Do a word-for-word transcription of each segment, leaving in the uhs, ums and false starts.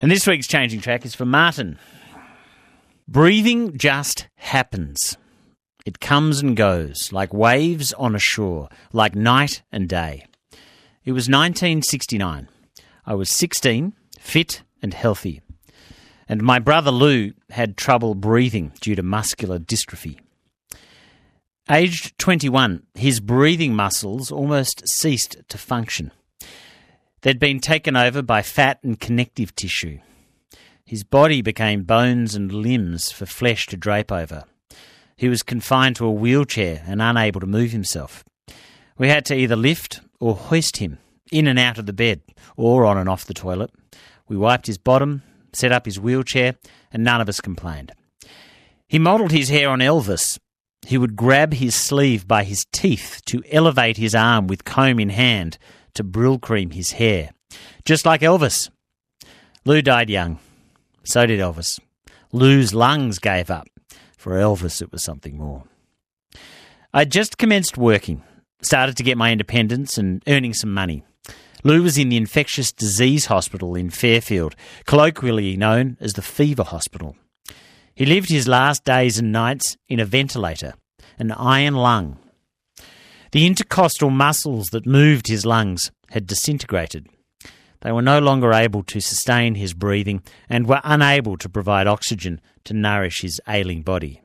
And this week's Changing Track is for Martin. Breathing just happens. It comes and goes, like waves on a shore, like night and day. It was nineteen sixty-nine. I was sixteen, fit and healthy. And my brother Lou had trouble breathing due to muscular dystrophy. Aged twenty-one, his breathing muscles almost ceased to function. They'd been taken over by fat and connective tissue. His body became bones and limbs for flesh to drape over. He was confined to a wheelchair and unable to move himself. We had to either lift or hoist him in and out of the bed or on and off the toilet. We wiped his bottom, set up his wheelchair, and none of us complained. He modelled his hair on Elvis. He would grab his sleeve by his teeth to elevate his arm with comb in hand to Brylcreem his hair, just like Elvis. Lou died young. So did Elvis. Lou's lungs gave up. For Elvis, it was something more. I'd just commenced working, started to get my independence and earning some money. Lou was in the infectious disease hospital in Fairfield, colloquially known as the Fever Hospital. He lived his last days and nights in a ventilator, an iron lung. The intercostal muscles that moved his lungs had disintegrated. They were no longer able to sustain his breathing and were unable to provide oxygen to nourish his ailing body.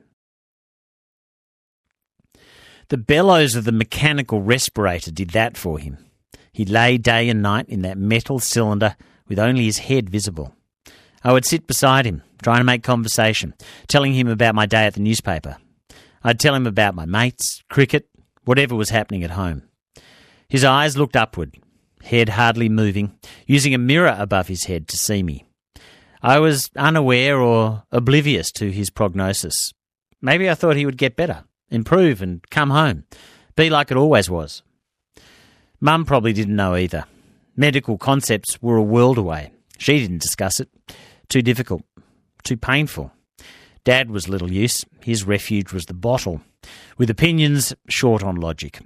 The bellows of the mechanical respirator did that for him. He lay day and night in that metal cylinder with only his head visible. I would sit beside him, trying to make conversation, telling him about my day at the newspaper. I'd tell him about my mates, cricket, whatever was happening at home. His eyes looked upward, head hardly moving, using a mirror above his head to see me. I was unaware or oblivious to his prognosis. Maybe I thought he would get better, improve and come home, be like it always was. Mum probably didn't know either. Medical concepts were a world away. She didn't discuss it. Too difficult, too painful. Dad was little use. His refuge was the bottle, with opinions short on logic.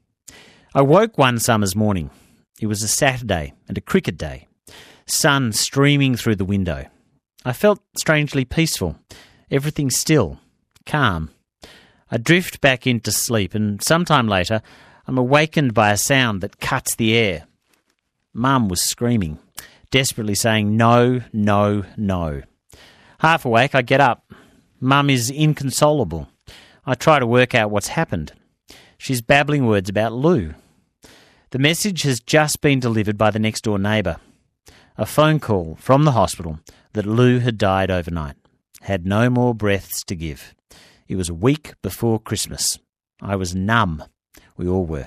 I woke one summer's morning. It was a Saturday and a cricket day. Sun streaming through the window. I felt strangely peaceful. Everything still, calm. I drift back into sleep and sometime later I'm awakened by a sound that cuts the air. Mum was screaming, desperately saying no, no, no. Half awake, I get up. Mum is inconsolable. I try to work out what's happened. She's babbling words about Lou. The message has just been delivered by the next door neighbour. A phone call from the hospital that Lou had died overnight. Had no more breaths to give. It was a week before Christmas. I was numb. We all were.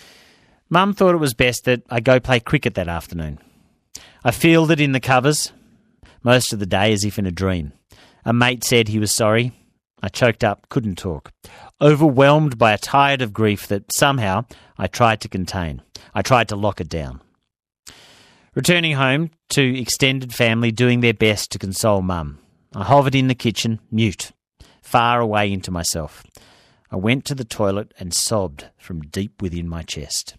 Mum thought it was best that I go play cricket that afternoon. I fielded in the covers, most of the day as if in a dream. A mate said he was sorry. I choked up, couldn't talk. Overwhelmed by a tide of grief that somehow I tried to contain. I tried to lock it down. Returning home to extended family doing their best to console Mum. I hovered in the kitchen, mute, far away into myself. I went to the toilet and sobbed from deep within my chest.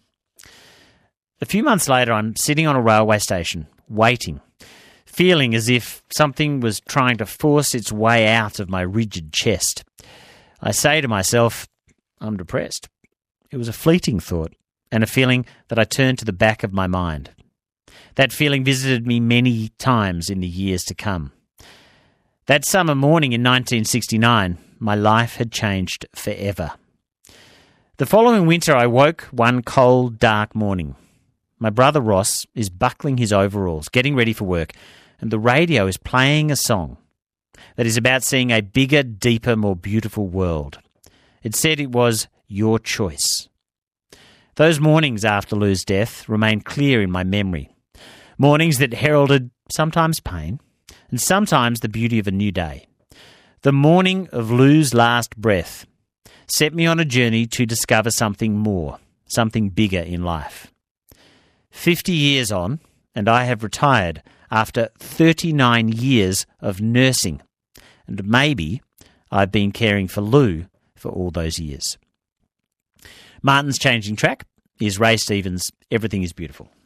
A few months later, I'm sitting on a railway station, waiting, feeling as if something was trying to force its way out of my rigid chest. I say to myself, I'm depressed. It was a fleeting thought and a feeling that I turned to the back of my mind. That feeling visited me many times in the years to come. That summer morning in nineteen sixty-nine, my life had changed forever. The following winter, I woke one cold, dark morning. My brother Ross is buckling his overalls, getting ready for work, and the radio is playing a song that is about seeing a bigger, deeper, more beautiful world. It said it was your choice. Those mornings after Lou's death remain clear in my memory. Mornings that heralded sometimes pain and sometimes the beauty of a new day. The morning of Lou's last breath set me on a journey to discover something more, something bigger in life. Fifty years on, and I have retired after thirty-nine years of nursing. And maybe I've been caring for Lou for all those years. Martin's Changing Track is Ray Stevens' Everything is Beautiful.